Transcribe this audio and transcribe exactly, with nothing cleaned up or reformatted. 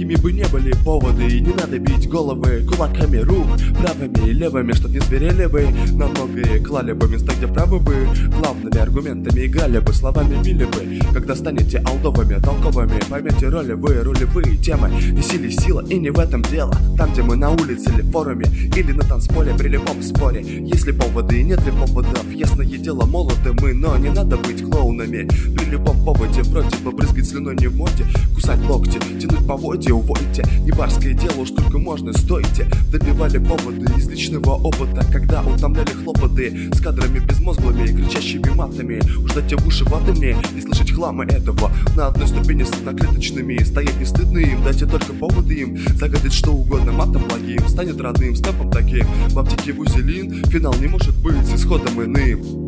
какими бы ни были поводы, не надо бить головы кулаками рук, правыми и левыми, чтоб не зверели бы на многое, клали бы места, где правы бы, главными аргументами играли бы, словами били бы. Когда станете алдовыми, толковыми, поймете роли вы, ролевые темы, и силе сила, и не в этом дело. Там, где мы на улице или форуме, или на танцполе при любом споре, есть ли поводы и нет ли поводов, ясное дело, молоды мы, но не надо быть клоунами. При любом поводе вроде бы брызгать слюной не в моде, кусать локти, тянуть поводья, увольте, не барское дело, уж только можно, стойте. Добивали поводы из личного опыта, когда утомляли хлопоты с кадрами безмозглыми, кричащими матами. Уж дайте в уши ватами, не слышать хлама этого. На одной ступени с одноклеточными, стоять не стыдно им, дайте только поводы им загадать что угодно матом благим, станет родным, степом таким. В аптеке вузелин, финал не может быть исходом иным.